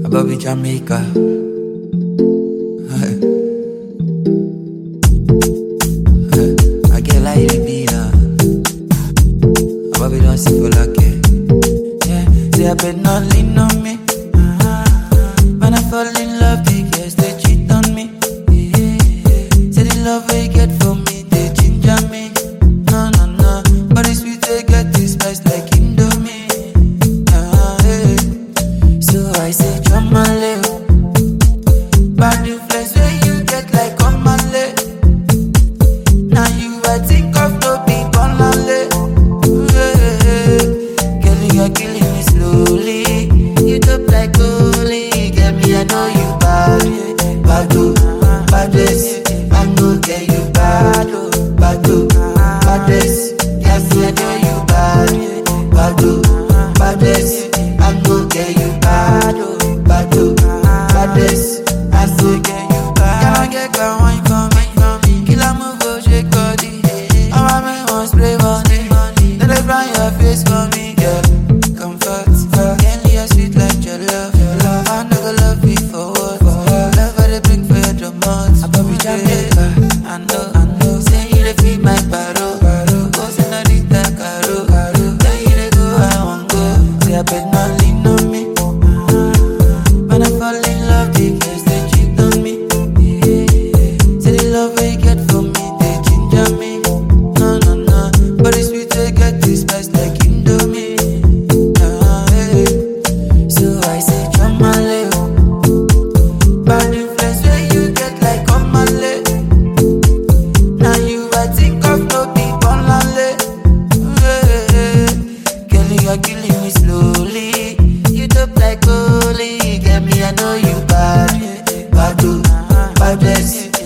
Bobby Jamaica. I get like the beat Bobby don't see for like it. Yeah, say I bet not lean on me. When I fall in love, they guess they cheat on me. Say the love they get for me, they ginger me. No, no, no, but it's sweet they get this spice like Indomie. So I say, Jamale, bad influence where you get like on my leg. Now you I think of no people on leg. Girl, you're killing me slowly. You dope like goalie. Get me, I know you bad. Bado, baddest. I know get you bad. Bado, baddest. Yes, I know you bad. Bado, baddest. I know get you bad. Bado, baddest. I still get you bad. Can I get that wine for me? Kill a move, go shake body. All my men want spray money. Let it burn your face for me, girl. Comfort, girl, you're sweet like your love. I know go love you for what? Love how they bring for your dramas. I'm Bobby Jamaica. I know. Say you dey feed my baro. Go send a dita caro. Tell you dey go, I won't go. Say I bet not lean on me. When I fall in love, they guess they cheat on me. Say the love they get for me, they ginger me. No, no, no, but it's sweet they get this spice like Indomie. So I say, Jamale, bad influence where you get like on my leg. Now you I think of no people on leg. Girl, you're killing me slowly. You dope like goalie. Get me, I know you bad. Bado, baddest.